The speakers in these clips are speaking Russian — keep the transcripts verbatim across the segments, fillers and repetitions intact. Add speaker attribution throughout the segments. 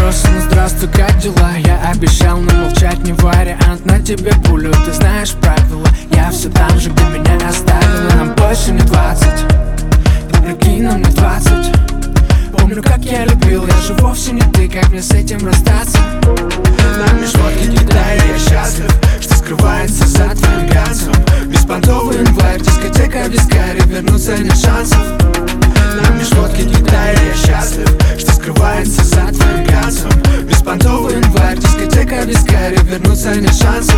Speaker 1: вопросы, но здравствуй, как дела? Я обещал, но молчать не вариант. На тебе пулю, ты знаешь правила. Я все там же, где меня оставила. Нам больше не двадцать, ты прикинь, нам не двадцать. Помню, как я любил, я же вовсе не ты. Как мне с этим расстаться? Нам лишь водки Китая, я счастлив, что скрывается за твоим глянцем. Беспонтовый январь, дискотека в вискаре, вернуться нет шансов. Нам лишь водки Китая, я счастлив, что скрывается за твоим глянцем. Беспонтовый январь, дискотека в вискаре, вернуться нет шансов.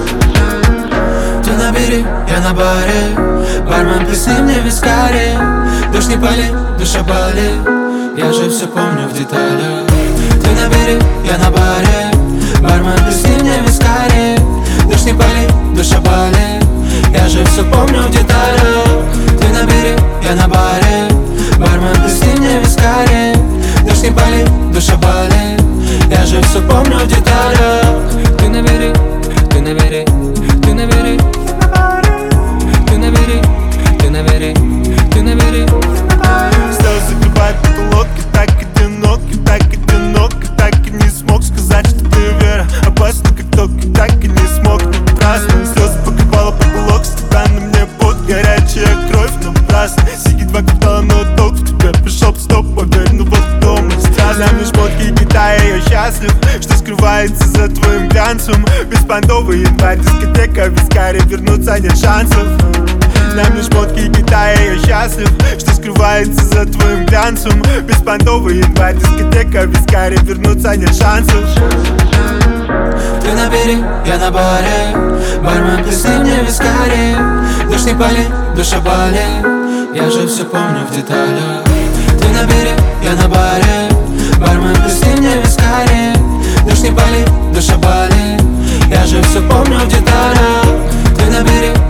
Speaker 2: Ты набери, я на баре, бармен, плесни мне вискари. Дождь не пали, душа болит, я же все помню в деталях. Ты набери, я на баре, бармен, плесни мне вискари. Дождь не пали, душа болит, я же все помню в деталях. Ты набери, я на баре, бармен, плесни мне вискари. Дождь не пали, душа болит, я же все помню в деталях.
Speaker 1: Ты набери, ты набери, ты набери, ты набери, ты набери, ты набери.
Speaker 3: Слезы закрывают потолок, и так одинок, и так одинок, и так и не смог сказать, что ты вера опасна, как ток, и так и не смог напрасно. Слезы покрывала потолок, с тебя на мне пот, горячая кровь напрасно. Сиги два квартала, но толк в тебе пришел, стоп, поверь, ну вот дома страстно. Лишь шмотки Китая, я счастлив, что скрывается за твоим глянцем. Беспонтовый январь, дискотека в вискаре, вернуться нет шансов. Нам лишь шмотки Китая, я счастлив, что скрывается за твоим глянцем. Беспонтовый январь, дискотека в вискаре, вернуться нет шансов.
Speaker 2: Ты набери, я на баре, бармен, плесни мне вискари. Дождь не пали, душа болит, я же все помню в деталях. Ты набери, я на баре, бармен, плесни мне вискари. Дождь не пали, душа болит, я же все помню в деталях. Ты набери,